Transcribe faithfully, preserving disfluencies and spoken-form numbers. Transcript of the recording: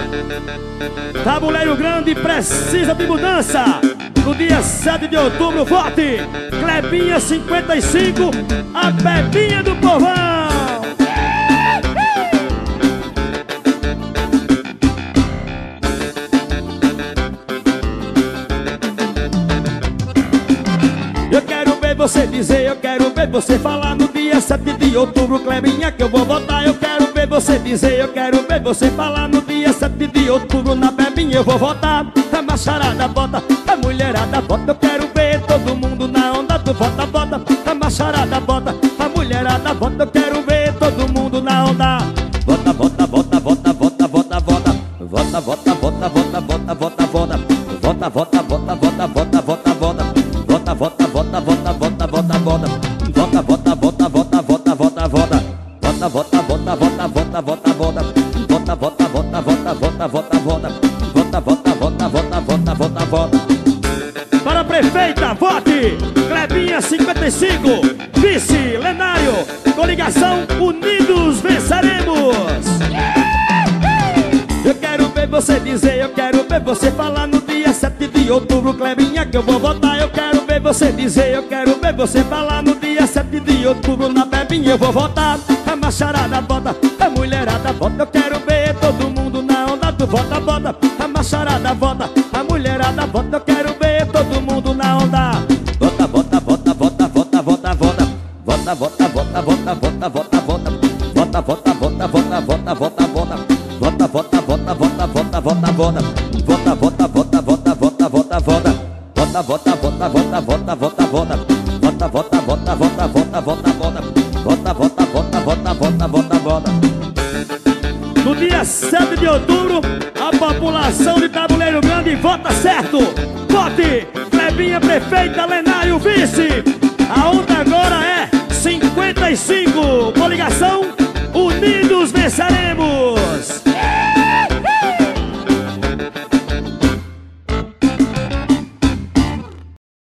Tabuleiro Grande precisa de mudança. No dia sete de outubro, vote Clebinha cinquenta e cinco, a Bebinha do Povão. Eu quero ver você dizer, eu quero ver você falar no dia sete de outubro, Clebinha, que eu vou votar. Eu quero ver você dizer, eu quero ver você falar no dia sete de outubro, na Bebinha eu vou votar. A macharada vota, a mulherada vota. Eu quero ver todo mundo na onda do vota, vota. A macharada vota, a mulherada vota. Eu quero ver todo mundo na onda. Vota, vota, vota, vota, vota, vota, vota. Vota, vota, vota, vota, vota, vota, vota. Vota, vota, vota, vota, vota, vota, vota. Vota, vota, vota, vota, vota, vota, vota. Vota, vota, vota, vota, vota, vota, vota. Vota, vota, vota, vota, vota, vota, vota. Vota, vota, vota, vota, vota, vota, vota. Vota, vota, vota, vota, vota, vota, vota. Para a prefeita, vote Clebinha cinquenta e cinco. Vice Lenário, coligação Unidos Venceremos. Eu quero ver você dizer, eu quero ver você falar no dia sete de outubro, Clebinha, que eu vou votar. Eu quero ver você dizer, eu quero ver você falar no dia sete de outubro, na Bebinha eu vou votar. A macharada vota, a mulherada vota. Eu quero ver todo mundo na onda do vota, vota. A macharada vota, a mulherada vota. Eu quero ver todo mundo na onda. Vota, vota, vota, vota, vota, vota, vota. Vota, vota, vota, vota, vota, vota, vota. Vota, vota, vota, vota, vota, vota, vota. Vota, vota, vota, vota, vota, vota, vota. Vota, vota, vota, vota, vota, vota, vota. Vota, vota, vota, vota, vota, vota, vota. Vota, vota, vota, vota, vota, vota, vota. Vota, vota, vota, vota, vota, vota, vota. No dia sete de outubro, a população de Tabuleiro Grande vota certo. Vote Clebinha prefeita, Lenário vice. A onda agora é cinquenta e cinco. Coligação Unidos Venceremos.